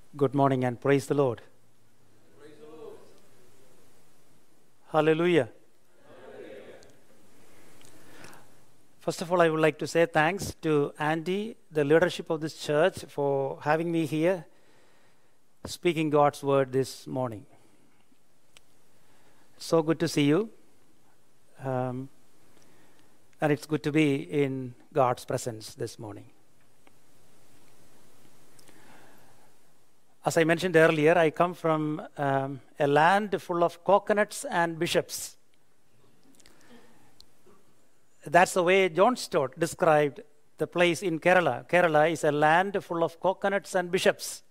Good morning and praise the Lord. Praise the Lord. Hallelujah. Hallelujah. First of all, I would like to say thanks to Andy, the leadership of this church, for having me here speaking God's word this morning. So good to see you. And it's good to be in God's presence this morning. As I mentioned earlier, I come from a land full of coconuts and bishops. That's the way John Stott described the place in Kerala. Kerala is a land full of coconuts and bishops.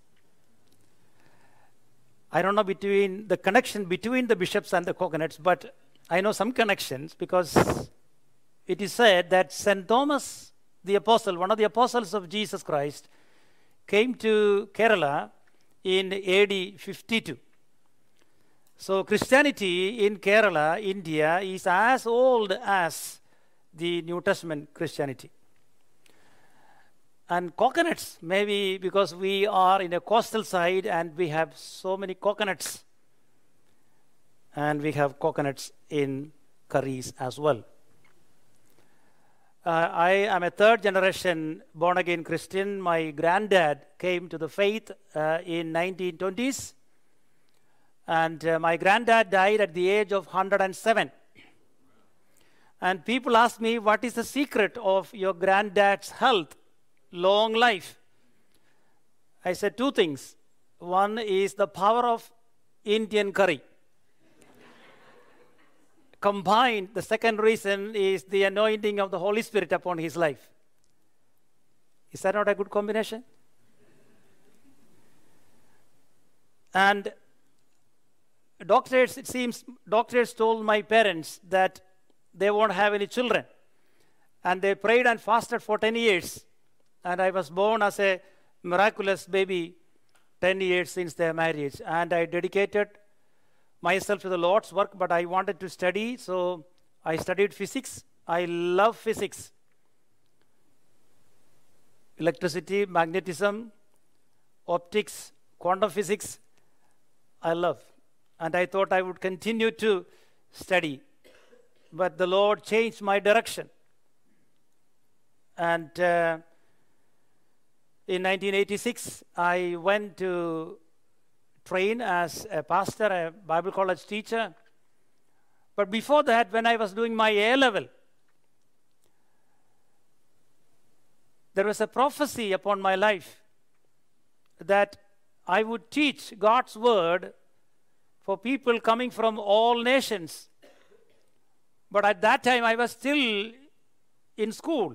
I don't know the connection between the bishops and the coconuts, but I know some connections because it is said that St. Thomas the Apostle, one of the apostles of Jesus Christ, came to Kerala in AD 52. So Christianity in Kerala, India, is as old as the New Testament Christianity. And coconuts, maybe because we are in a coastal side and we have so many coconuts. And we have coconuts in curries as well. I am a third generation born again Christian. My granddad came to the faith in 1920s. And my granddad died at the age of 107. And people ask me, what is the secret of your granddad's health, long life? I said two things. One is the power of Indian curry. Combined, the second reason is the anointing of the Holy Spirit upon his life. Is that not a good combination? And doctors told my parents that they won't have any children. And they prayed and fasted for 10 years. And I was born as a miraculous baby 10 years since their marriage. And I dedicated myself to the Lord's work, but I wanted to study, so I studied physics. I love physics. Electricity, magnetism, optics, quantum physics, I love. And I thought I would continue to study. But the Lord changed my direction. And in 1986, I went to train as a pastor, a Bible college teacher. But before that, when I was doing my A-level, there was a prophecy upon my life that I would teach God's word for people coming from all nations. But at that time, I was still in school.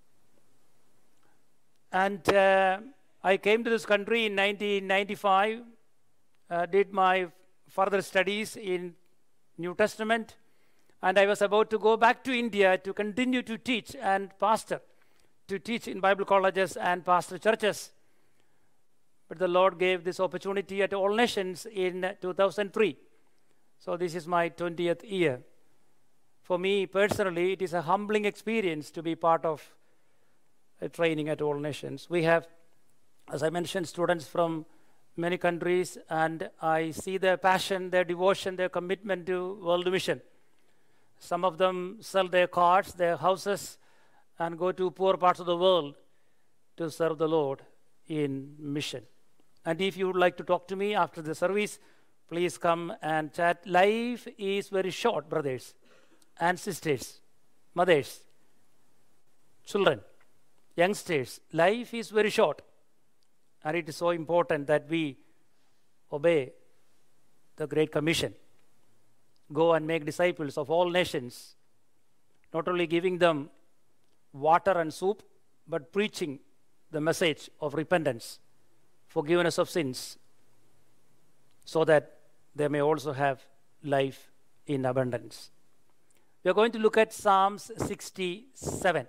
And I came to this country in 1995, did my further studies in New Testament, and I was about to go back to India to continue to teach and pastor, to teach in Bible colleges and pastor churches. But the Lord gave this opportunity at All Nations in 2003. So this is my 20th year. For me personally, it is a humbling experience to be part of a training at All Nations. We have, as I mentioned, students from many countries, and I see their passion, their devotion, their commitment to world mission. Some of them sell their cars, their houses, and go to poor parts of the world to serve the Lord in mission. And if you would like to talk to me after the service, please come and chat. Life is very short, brothers and sisters, mothers, children, youngsters. Life is very short. And it is so important that we obey the Great Commission. Go and make disciples of all nations, not only giving them water and soup, but preaching the message of repentance, forgiveness of sins, so that they may also have life in abundance. We are going to look at Psalms 67.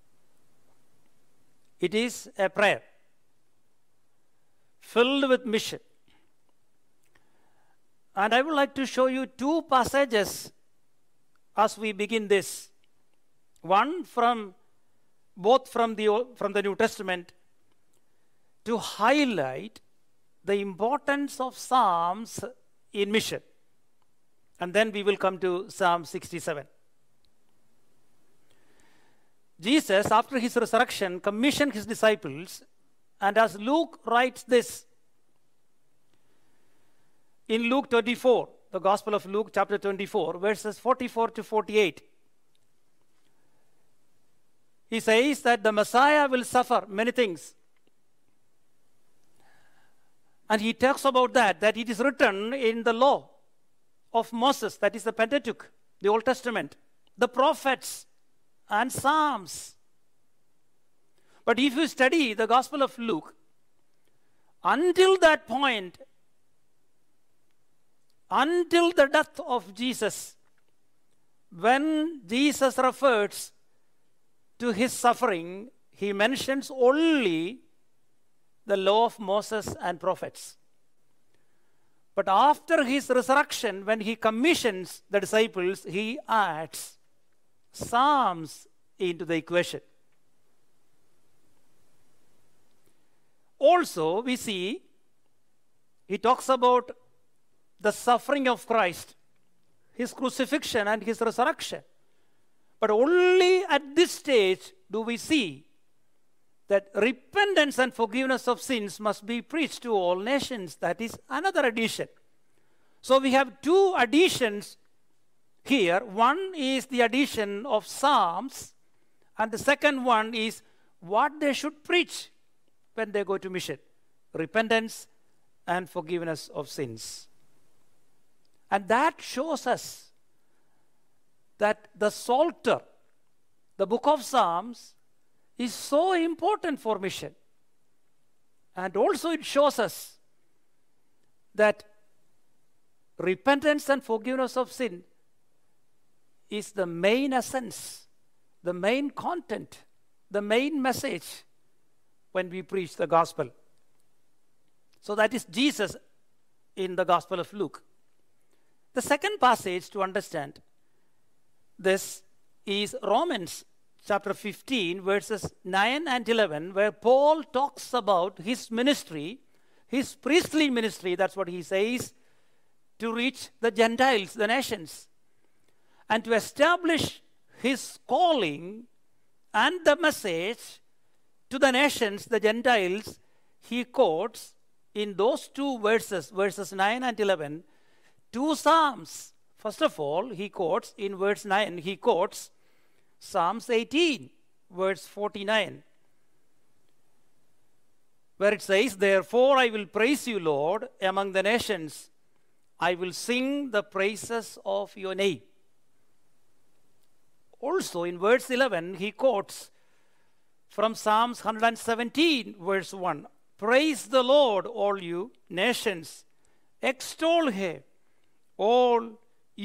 It is a prayer filled with mission. And I would like to show you two passages as we begin this. One both from the New Testament, to highlight the importance of Psalms in mission. And then we will come to Psalm 67. Jesus, after his resurrection, commissioned his disciples, and as Luke writes this in Luke 24, the Gospel of Luke, chapter 24, verses 44 to 48, he says that the Messiah will suffer many things. And he talks about that it is written in the law of Moses, that is the Pentateuch, the Old Testament, the prophets, and Psalms. But if you study the Gospel of Luke, until that point, until the death of Jesus, when Jesus refers to his suffering, he mentions only the law of Moses and prophets. But after his resurrection, when he commissions the disciples, he adds Psalms into the equation. Also, we see he talks about the suffering of Christ, his crucifixion and his resurrection. But only at this stage do we see that repentance and forgiveness of sins must be preached to all nations. That is another addition. So we have two additions here. One is the addition of Psalms, and the second one is what they should preach when they go to mission: repentance and forgiveness of sins. And that shows us that the Psalter, the book of Psalms, is so important for mission. And also it shows us that repentance and forgiveness of sin is the main essence, the main content, the main message when we preach the gospel. So that is Jesus in the Gospel of Luke. The second passage to understand this is Romans chapter 15, verses 9 and 11, where Paul talks about his ministry, his priestly ministry, that's what he says, to reach the Gentiles, the nations, and to establish his calling and the message to the nations, the Gentiles. He quotes in those two verses, verses 9 and 11, two Psalms. First of all, he quotes in verse 9, he quotes Psalms 18, verse 49, where it says, "Therefore I will praise you, Lord, among the nations. I will sing the praises of your name." Also in verse 11, he quotes from Psalms 117, verse 1, "Praise the Lord, all you nations. Extol him, all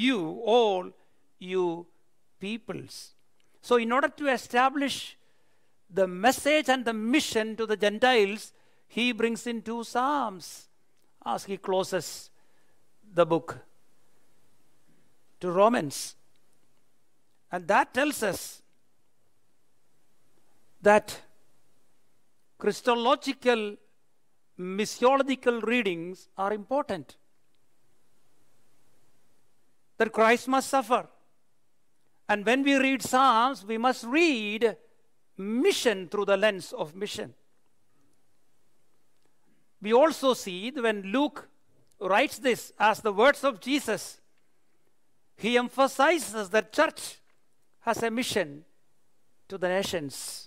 you peoples." So in order to establish the message and the mission to the Gentiles, he brings in two Psalms as he closes the book to Romans. And that tells us that Christological, missiological readings are important. That Christ must suffer. And when we read Psalms, we must read mission through the lens of mission. We also see that when Luke writes this as the words of Jesus, he emphasizes that church has a mission to the nations.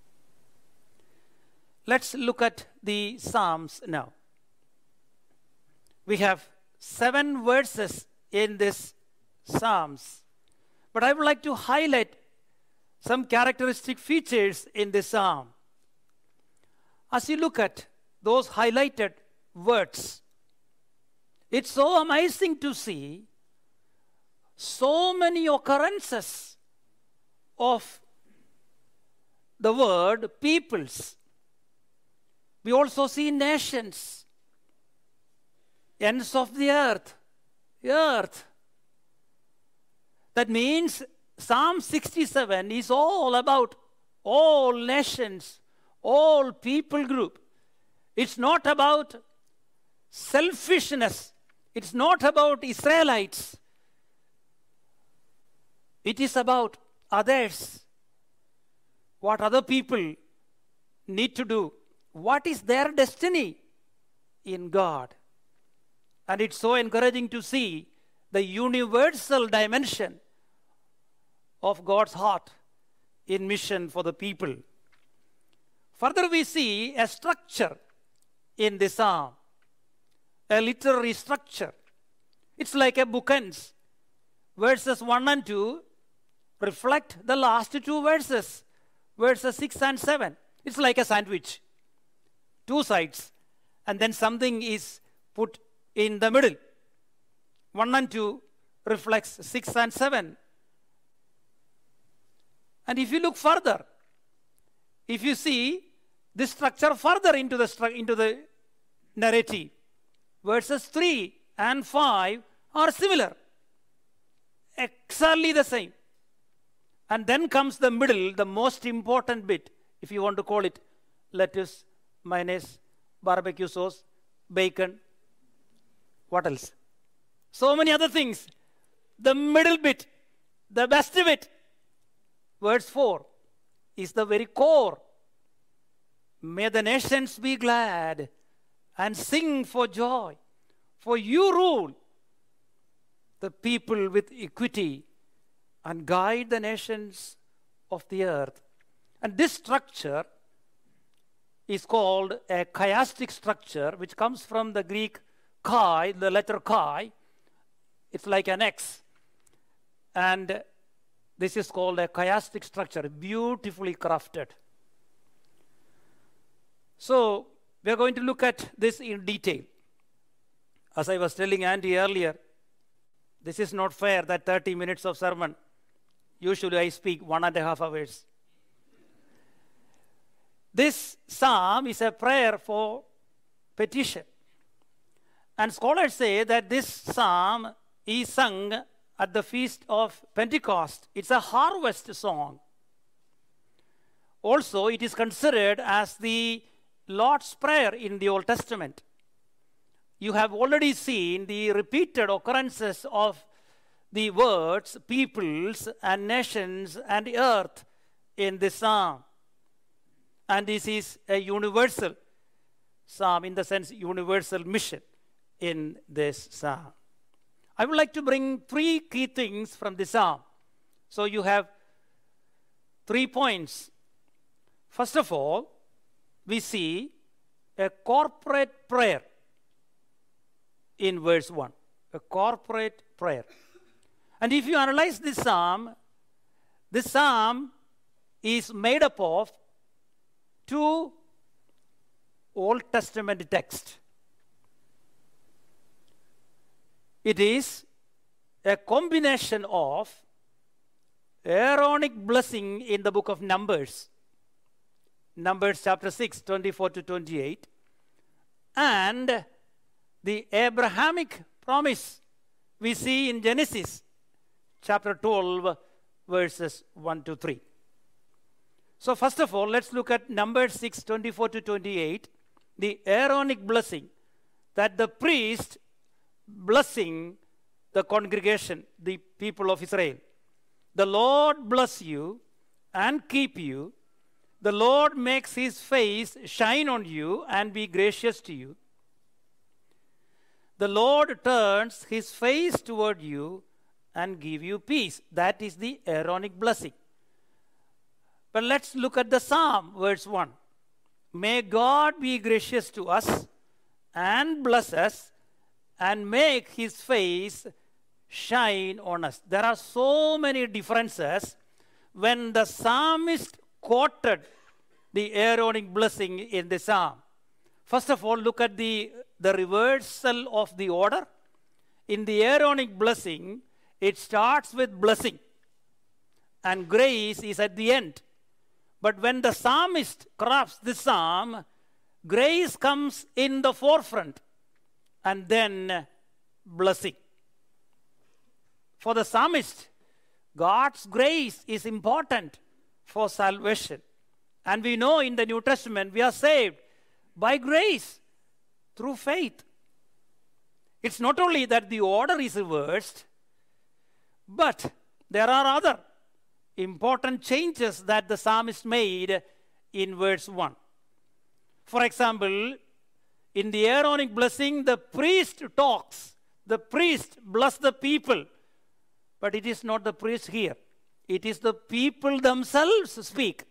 Let's look at the Psalms now. We have 7 verses in this Psalms. But I would like to highlight some characteristic features in this psalm. As you look at those highlighted words, it's so amazing to see so many occurrences of the word peoples. We also see nations, ends of the earth. That means Psalm 67 is all about all nations, all people group. It's not about selfishness. It's not about Israelites. It is about others. What other people need to do. What is their destiny in God? And it's so encouraging to see the universal dimension of God's heart in mission for the people. Further, we see a structure in the psalm, a literary structure. It's like a bookends. Verses 1 and 2 reflect the last two verses, verses 6 and 7. It's like a sandwich, two sides, and then something is put in the middle. 1 and 2 reflects 6 and 7. And if you look further, if you see this structure further into the narrative, verses 3 and 5 are similar, exactly the same. And then comes the middle, the most important bit, if you want to call it lettuce, mayonnaise, barbecue sauce, bacon, what else? So many other things. The middle bit, the best bit, verse 4, is the very core. May the nations be glad and sing for joy, for you rule the people with equity and guide the nations of the earth. And this structure is called a chiastic structure, which comes from the Greek chi, the letter chi. It's like an X. And this is called a chiastic structure, beautifully crafted. So we are going to look at this in detail. As I was telling Andy earlier, this is not fair that 30 minutes of sermon. Usually I speak 1.5 hours. This psalm is a prayer for petition. And scholars say that this psalm is sung at the feast of Pentecost. It's a harvest song. Also, it is considered as the Lord's Prayer in the Old Testament. You have already seen the repeated occurrences of the words peoples and nations and earth in this psalm. And this is a universal psalm, in the sense universal mission in this psalm. I would like to bring 3 key things from the psalm. So you have 3 points. First of all, we see a corporate prayer in verse 1. A corporate prayer. And if you analyze this psalm is made up of 2 Old Testament texts. It is a combination of Aaronic blessing in the book of Numbers, Numbers chapter 6, 24 to 28, and the Abrahamic promise we see in Genesis chapter 12, verses 1 to 3. So first of all, let's look at Numbers 6, 24 to 28, the Aaronic blessing, that the priest blessing the congregation, the people of Israel. The Lord bless you and keep you. The Lord makes his face shine on you and be gracious to you. The Lord turns his face toward you and give you peace. That is the Aaronic blessing. But let's look at the psalm, verse 1. May God be gracious to us and bless us and make his face shine on us. There are so many differences when the psalmist quoted the Aaronic blessing in the psalm. First of all, look at the reversal of the order. In the Aaronic blessing, it starts with blessing, and grace is at the end. But when the psalmist crafts the psalm, grace comes in the forefront, and then blessing. For the psalmist, God's grace is important for salvation. And we know in the New Testament we are saved by grace through faith. It's not only that the order is reversed, but there are other important changes that the psalmist made in verse 1. For example, in the Aaronic blessing, the priest talks. The priest bless the people. But it is not the priest here. It is the people themselves speak,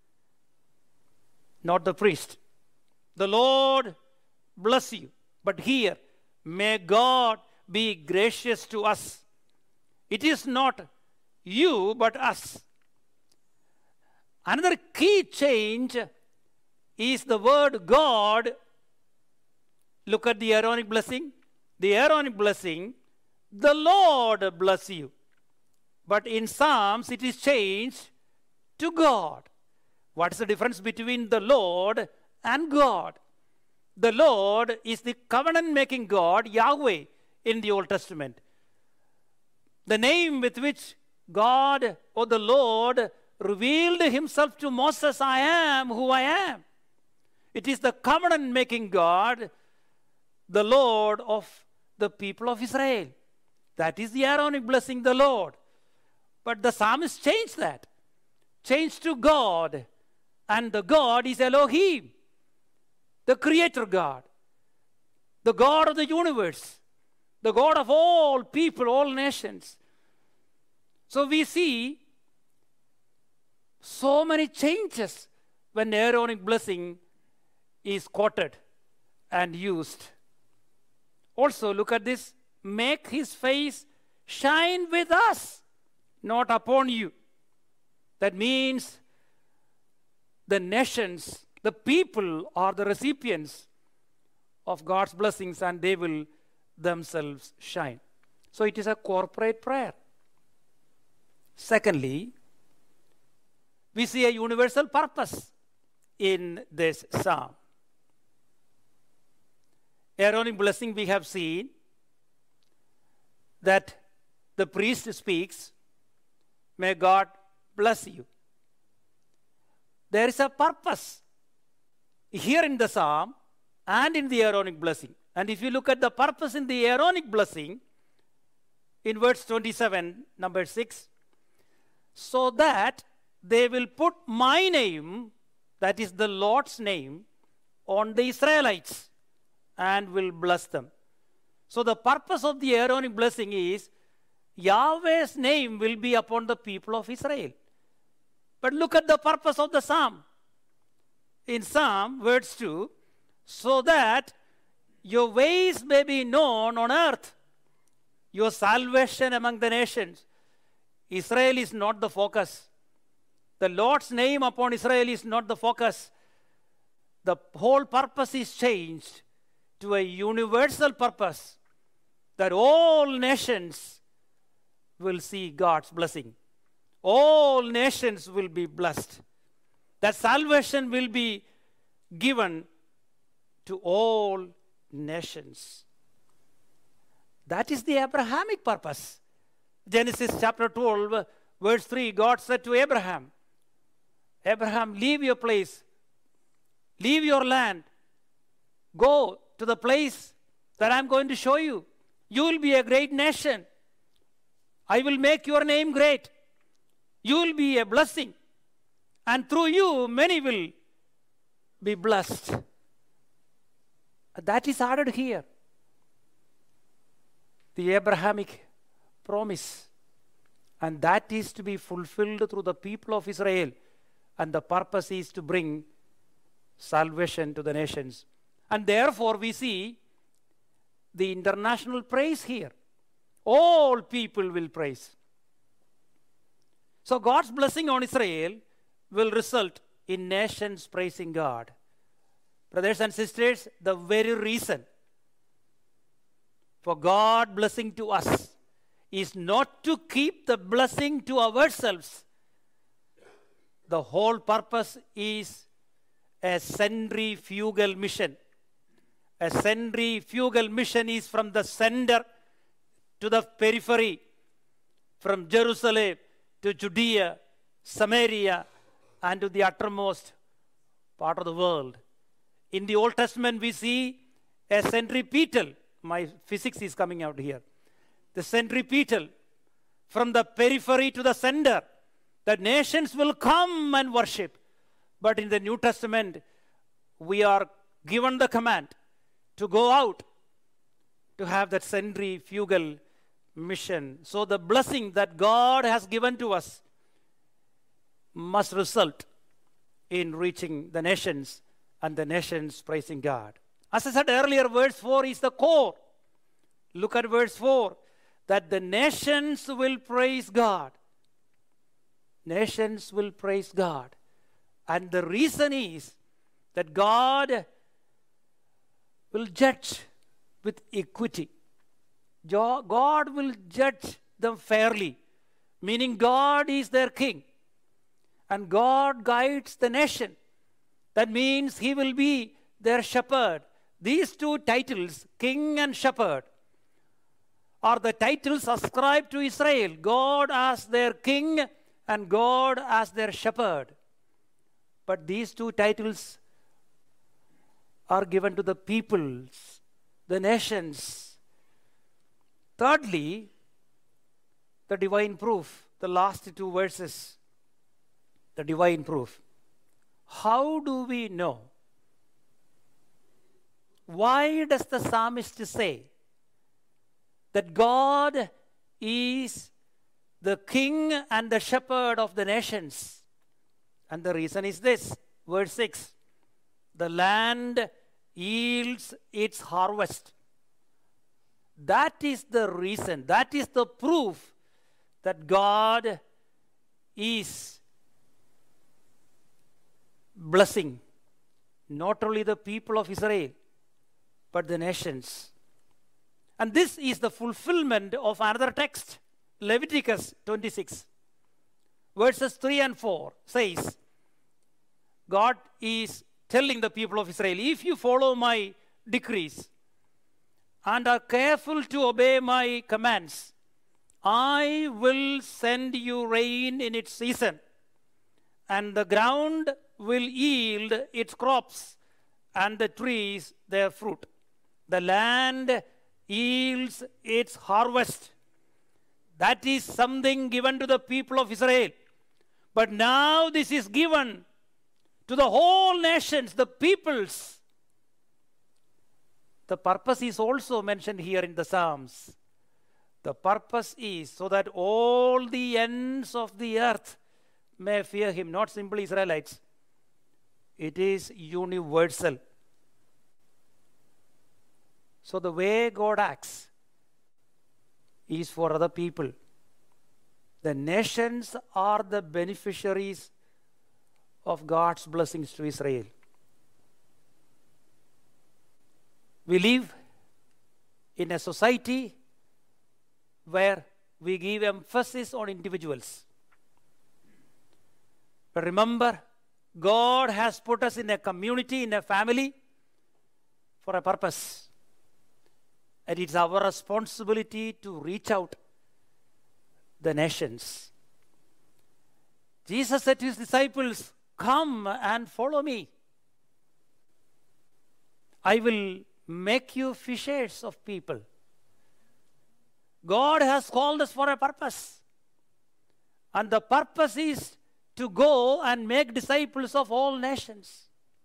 not the priest. The Lord bless you. But here, may God be gracious to us. It is not you, but us. Another key change is the word God. Look at the Aaronic blessing. The Aaronic blessing, the Lord bless you. But in Psalms, it is changed to God. What is the difference between the Lord and God? The Lord is the covenant-making God, Yahweh, in the Old Testament. The name with which God or the Lord revealed himself to Moses, I am who I am. It is the covenant-making God, the Lord of the people of Israel. That is the Aaronic blessing, the Lord. But the psalmist changed that. Changed to God. And the God is Elohim, the creator God, the God of the universe, the God of all people, all nations. So we see so many changes when Aaronic blessing is quoted and used. Also, look at this. Make his face shine with us, not upon you. That means the nations, the people are the recipients of God's blessings, and they will themselves shine. So it is a corporate prayer. Secondly, we see a universal purpose in this psalm. Aaronic blessing, we have seen that the priest speaks, may God bless you. There is a purpose here in the psalm and in the Aaronic blessing. And if you look at the purpose in the Aaronic blessing, in verse 27, number 6, so that they will put my name, that is the Lord's name, on the Israelites and will bless them. So the purpose of the Aaronic blessing is Yahweh's name will be upon the people of Israel. But look at the purpose of the psalm. In Psalm, verse 2, so that your ways may be known on earth, your salvation among the nations. Israel is not the focus. The Lord's name upon Israel is not the focus. The whole purpose is changed to a universal purpose, that all nations will see God's blessing. All nations will be blessed. That salvation will be given to all nations. That is the Abrahamic purpose. Genesis chapter 12, verse 3, God said to Abraham, Abraham, leave your place, leave your land, go to the place that I'm going to show you. You will be a great nation. I will make your name great. You will be a blessing. And through you, many will be blessed. That is added here. The Abrahamic promise. And that is to be fulfilled through the people of Israel. And the purpose is to bring salvation to the nations. And therefore we see the international praise here. All people will praise. So God's blessing on Israel will result in nations praising God. Brothers and sisters, the very reason for God blessing to us is not to keep the blessing to ourselves. The whole purpose is a centrifugal mission. A centrifugal mission is from the center to the periphery, from Jerusalem to Judea, Samaria, and to the uttermost part of the world. In the Old Testament, we see a centripetal my physics is coming out here. The centripetal, from the periphery to the center, the nations will come and worship. But in the New Testament, we are given the command to go out, to have that centrifugal mission. So the blessing that God has given to us must result in reaching the nations and the nations praising God. As I said earlier, verse 4 is the core. Look at verse 4, that the nations will praise God. Nations will praise God. And the reason is that God will judge with equity. God will judge them fairly, meaning God is their king. And God guides the nation. That means He will be their shepherd. These two titles, king and shepherd, are the titles ascribed to Israel. God as their king and God as their shepherd. But these two titles are given to the peoples, the nations. Thirdly, the divine proof, the last two verses, the divine proof. How do we know? Why does the psalmist say that God is the king and the shepherd of the nations? And the reason is this, verse 6. The land yields its harvest. That is the reason, that is the proof that God is blessing not only the people of Israel, but the nations. And this is the fulfillment of another text, Leviticus 26. Verses 3 and 4 says, God is telling the people of Israel, if you follow my decrees and are careful to obey my commands, I will send you rain in its season, and the ground will yield its crops, and the trees their fruit. The land yields its harvest. That is something given to the people of Israel. But now this is given to the whole nations, the peoples. The purpose is also mentioned here in the Psalms. The purpose is so that all the ends of the earth may fear Him, not simply Israelites. It is universal. So the way God acts is for other people. The nations are the beneficiaries of God's blessings to Israel. We live in a society where we give emphasis on individuals. But remember, God has put us in a community, in a family, for a purpose. And it's our responsibility to reach out the nations. Jesus said to His disciples, come and follow me. I will make you fishers of people. God has called us for a purpose. And the purpose is to go and make disciples of all nations.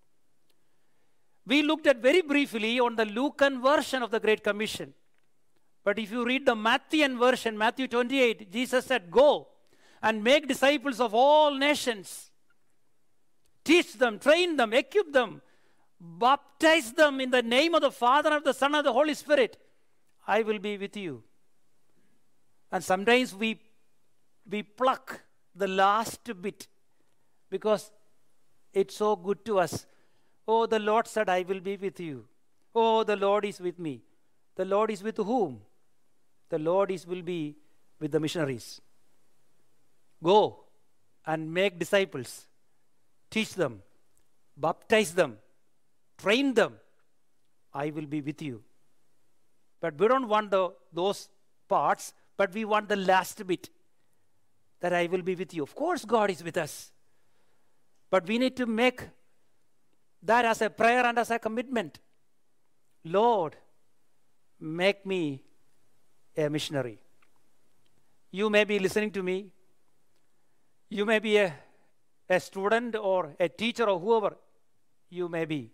We looked at very briefly on the Lucan version of the Great Commission. But if you read the Matthean version, Matthew 28, Jesus said, go and make disciples of all nations. Teach them, train them, equip them, baptize them in the name of the Father, of the Son, and of the Holy Spirit. I will be with you. And sometimes we pluck the last bit because it's so good to us. Oh, the Lord said, I will be with you. Oh, the Lord is with me. The Lord is with whom? The Lord will be with the missionaries. Go and make disciples. Teach them. Baptize them. Train them. I will be with you. But we don't want those parts, but we want the last bit. That I will be with you. Of course, God is with us. But we need to make that as a prayer and as a commitment. Lord, make me a missionary. You may be listening to me. You may be a student or a teacher or whoever you may be.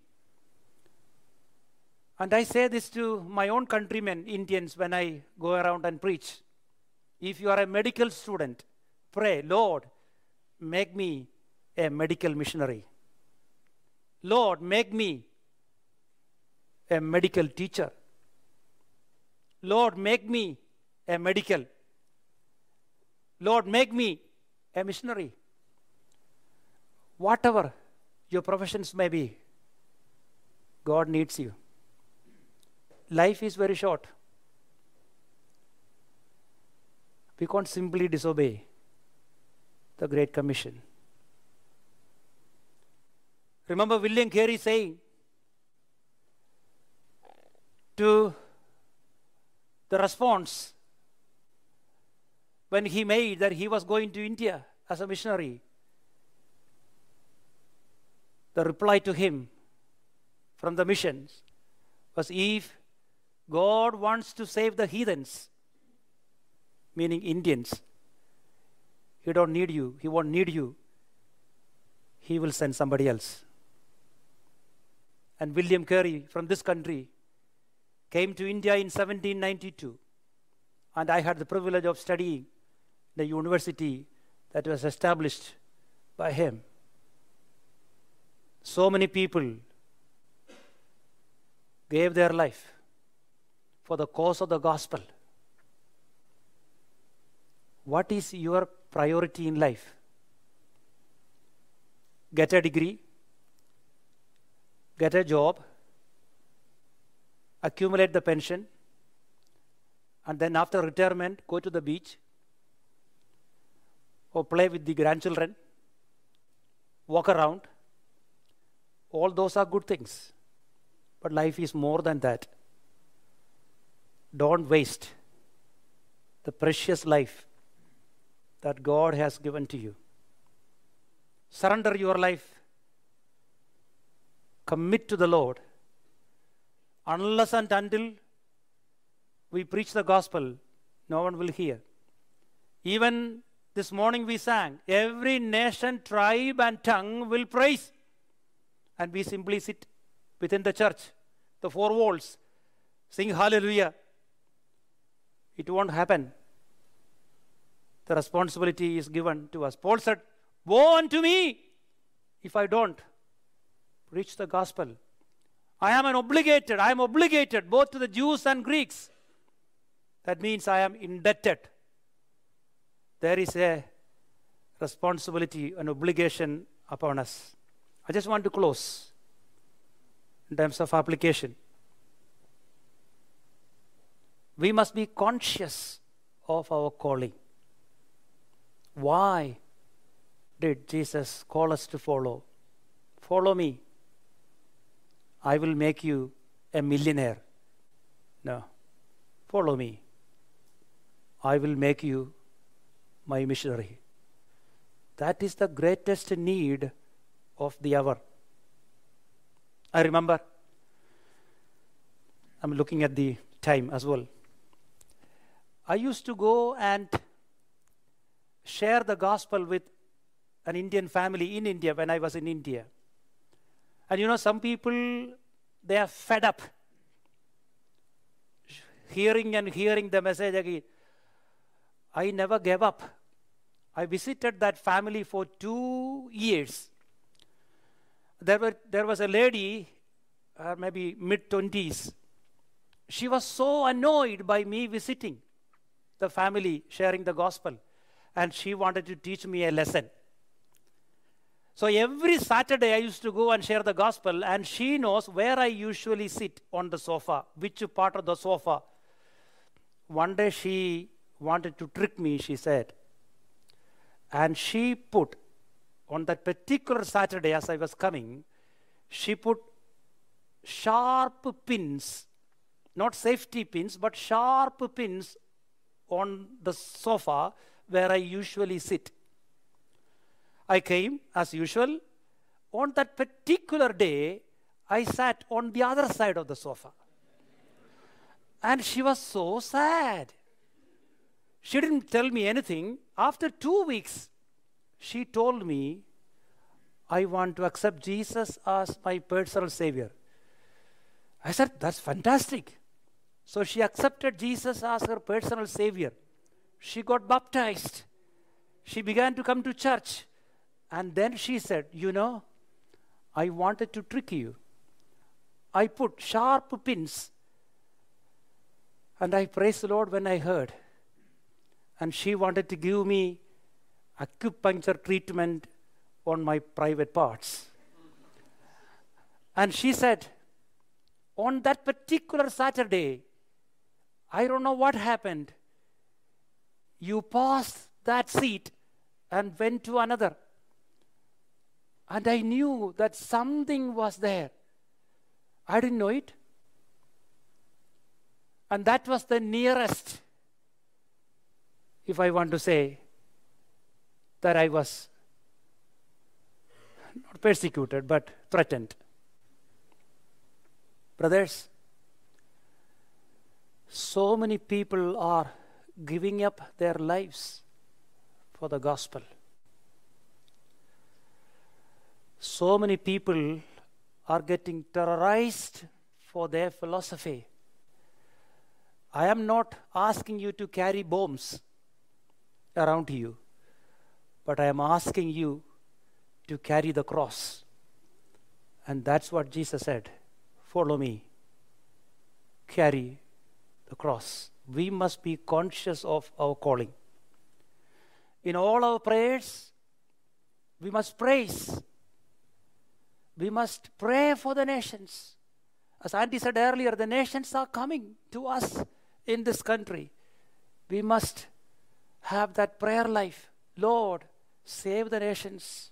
And I say this to my own countrymen, Indians, when I go around and preach. If you are a medical student, pray, Lord, make me a medical missionary. Lord, make me a medical teacher. Lord, make me a medical. Lord, make me a missionary. Whatever your professions may be, God needs you. Life is very short. We can't simply disobey the Great Commission. Remember William Carey saying to the response when he made that he was going to India as a missionary. The reply to him from the missions was, if God wants to save the heathens, meaning Indians, He don't need you. He won't need you. He will send somebody else. And William Carey from this country came to India in 1792. And I had the privilege of studying the university that was established by him. So many people gave their life for the cause of the gospel. What is your priority in life? Get a degree, get a job, accumulate the pension, and then after retirement, go to the beach or play with the grandchildren, walk around. All those are good things. But life is more than that. Don't waste the precious life that God has given to you. Surrender your life. Commit to the Lord. Unless and until we preach the gospel, no one will hear. Even this morning we sang, every nation, tribe and tongue will praise. And we simply sit within the church, the four walls, sing hallelujah. It won't happen. The responsibility is given to us. Paul said, woe unto me if I don't preach the gospel. I am obligated both to the Jews and Greeks. That means I am indebted. There is a responsibility, an obligation upon us. I just want to close in terms of application. We must be conscious of our calling. Why did Jesus call us to follow? Follow me. I will make you a millionaire. No. Follow me. I will make you my missionary. That is the greatest need of the hour. I remember, I'm looking at the time as well. I used to go and share the gospel with an Indian family in India when I was in India. And you know, some people, they are fed up hearing the message again. I never gave up. I visited that family for 2 years. There was a lady, maybe mid-20s. She was so annoyed by me visiting the family, sharing the gospel. And she wanted to teach me a lesson. So every Saturday I used to go and share the gospel, and she knows where I usually sit on the sofa, which part of the sofa. One day she wanted to trick me, she said. And she put, on that particular Saturday as I was coming, she put sharp pins, not safety pins, but sharp pins on the sofa where I usually sit. I came as usual. On that particular day, I sat on the other side of the sofa. And she was so sad. She didn't tell me anything. After 2 weeks, she told me, I want to accept Jesus as my personal Savior. I said, that's fantastic. So she accepted Jesus as her personal Savior. She got baptized. She began to come to church. And then she said, I wanted to trick you. I put sharp pins. And I praised the Lord when I heard. And she wanted to give me acupuncture treatment on my private parts. And she said, on that particular Saturday, I don't know what happened. You passed that seat and went to another. And I knew that something was there. I didn't know it. And that was the nearest, if I want to say, that I was not persecuted, but threatened. Brothers, so many people are giving up their lives for the gospel. So many people are getting terrorized for their philosophy. I am not asking you to carry bombs around you, but I am asking you to carry the cross. And that's what Jesus said. Follow me. Carry the cross. We must be conscious of our calling. In all our prayers, we must praise. We must pray for the nations. As Andy said earlier, the nations are coming to us in this country. We must have that prayer life. Lord, save the nations.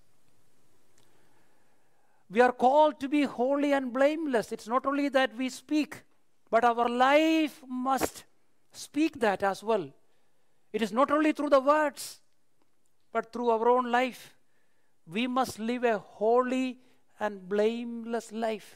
We are called to be holy and blameless. It's not only that we speak, but our life must speak that as well. It is not only through the words, but through our own life. We must live a holy and blameless life.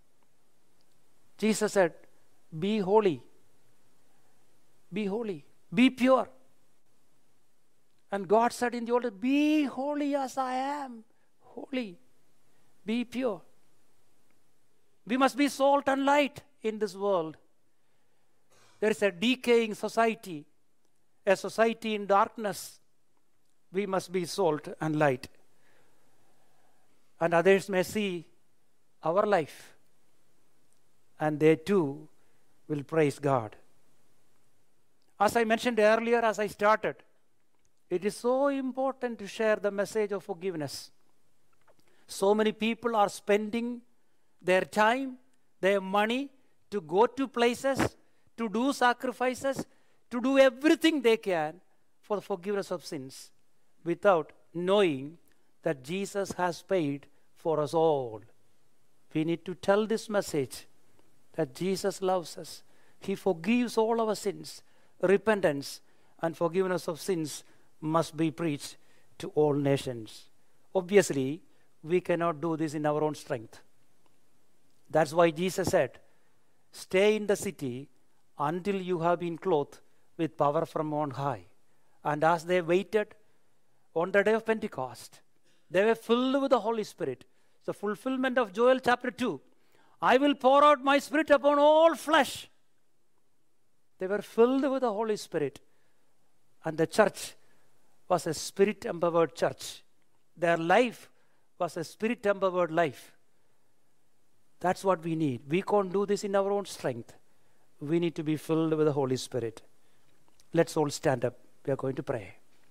Jesus said, be holy. Be holy. Be pure. And God said in the Old, be holy as I am holy. Be pure. We must be salt and light in this world. There is a decaying society, a society in darkness. We must be salt and light. And others may see our life, and they too will praise God. As I mentioned earlier, as I started, it is so important to share the message of forgiveness. So many people are spending their time, their money to go to places, to do sacrifices, to do everything they can for the forgiveness of sins without knowing that Jesus has paid for us all. We need to tell this message that Jesus loves us. He forgives all our sins. Repentance and forgiveness of sins must be preached to all nations. Obviously, we cannot do this in our own strength. That's why Jesus said, stay in the city until you have been clothed with power from on high. And as they waited on the day of Pentecost, they were filled with the Holy Spirit. The fulfillment of Joel chapter 2. I will pour out my Spirit upon all flesh. They were filled with the Holy Spirit. And the church was a Spirit-empowered church. Their life was a Spirit-empowered life. That's what we need. We can't do this in our own strength. We need to be filled with the Holy Spirit. Let's all stand up. We are going to pray.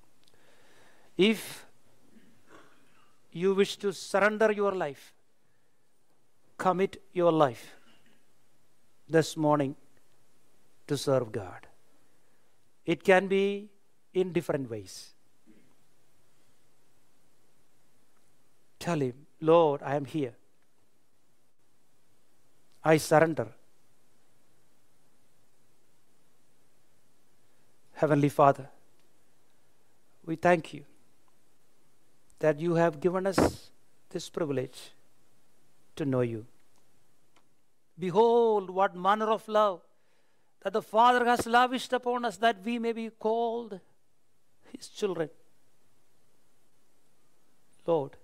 If you wish to surrender your life, commit your life this morning to serve God. It can be in different ways. Tell Him, Lord, I am here. I surrender. Heavenly Father, we thank you that you have given us this privilege to know you. Behold, what manner of love that the Father has lavished upon us that we may be called His children. Lord,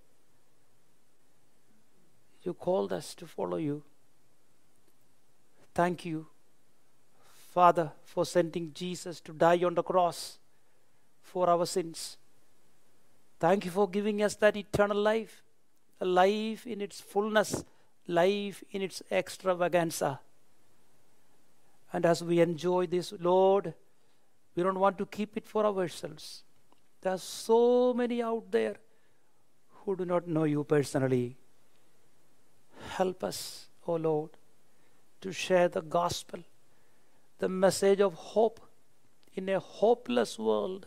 You called us to follow You. Thank You, Father, for sending Jesus to die on the cross for our sins. Thank You for giving us that eternal life, a life in its fullness, life in its extravaganza. And as we enjoy this, Lord, we don't want to keep it for ourselves. There are so many out there who do not know You personally. Help us, O Lord, to share the gospel, the message of hope in a hopeless world,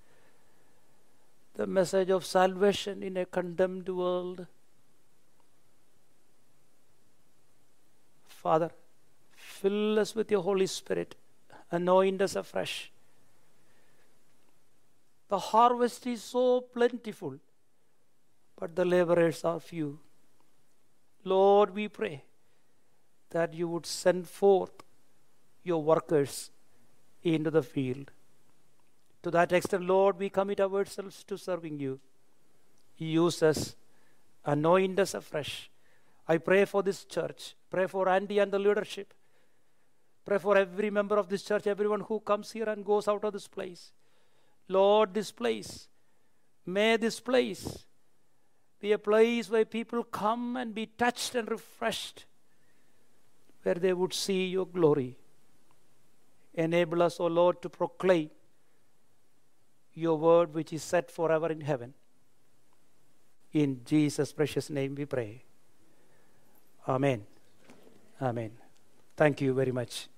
the message of salvation in a condemned world. Father, fill us with Your Holy Spirit. Anoint us afresh. The harvest is so plentiful, but the laborers are few. Lord, we pray that You would send forth Your workers into the field. To that extent, Lord, we commit ourselves to serving You. Use us, anoint us afresh. I pray for this church. Pray for Andy and the leadership. Pray for every member of this church, everyone who comes here and goes out of this place. Lord, this place, may this place be a place where people come and be touched and refreshed, where they would see Your glory. Enable us, O Lord, to proclaim Your word which is set forever in heaven. In Jesus' precious name we pray. Amen. Amen. Thank you very much.